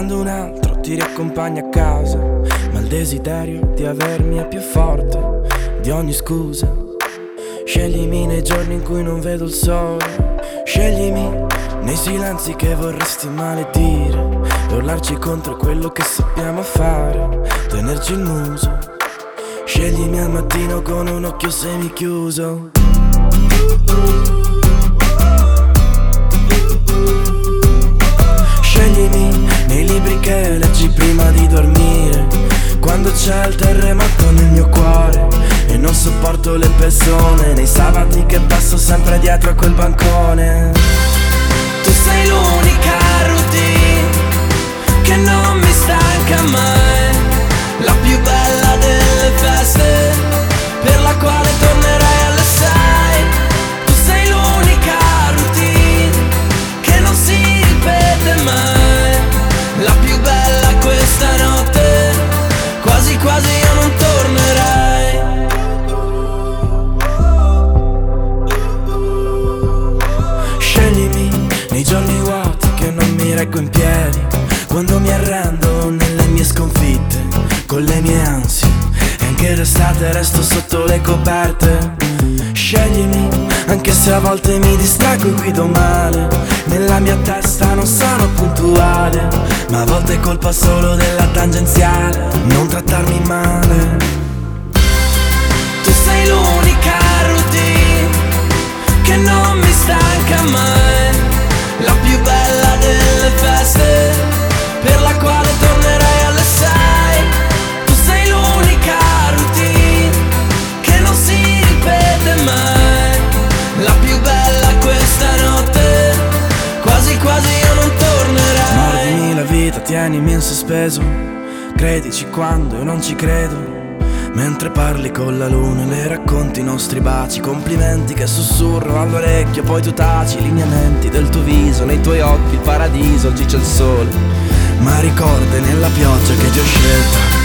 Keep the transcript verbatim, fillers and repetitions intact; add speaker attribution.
Speaker 1: quando un altro ti riaccompagna a casa, ma il desiderio di avermi è più forte di ogni scusa. Sceglimi nei giorni in cui non vedo il sole, sceglimi nei silenzi che vorresti maledire, e urlarci contro quello che sappiamo fare, tenerci il muso. Sceglimi al mattino con un occhio semichiuso. Sceglimi nei libri che leggi prima di dormire, quando c'è il terremoto nel mio cuore e non sopporto le persone, nei sabati che passo sempre dietro a quel bancone. Tu sei l'unica routine che non mi stanca mai, la più bella delle feste, per la quale tornerai alle sei. Tu sei l'unica routine che non si ripete mai, la più bella questa notte, quasi quasi io non tornerai. Sceglimi nei giorni vuoti che non mi reggo in piedi, quando mi arrendo nelle mie sconfitte, con le mie ansie, e anche d'estate resto sotto le coperte. Sceglimi, anche se a volte mi distraggo e guido male, nella mia testa non sono puntuale, ma a volte è colpa solo della tangenziale, non trattarmi male. Tu sei l'unica routine che non mi stanca mai, la più bella delle feste, per la quale tornerai alle sei. Tu sei l'unica routine che non si ripete mai, la più bella questa notte, quasi quasi io non tornerai. Mordimi la vita, tienimi in sospeso, credici quando io non ci credo, mentre parli con la luna e le racconti i nostri baci, complimenti che sussurro all'orecchio, poi tu taci, lineamenti del tuo viso, nei tuoi occhi il paradiso, oggi c'è il sole, ma ricordi nella pioggia che ti ho scelta.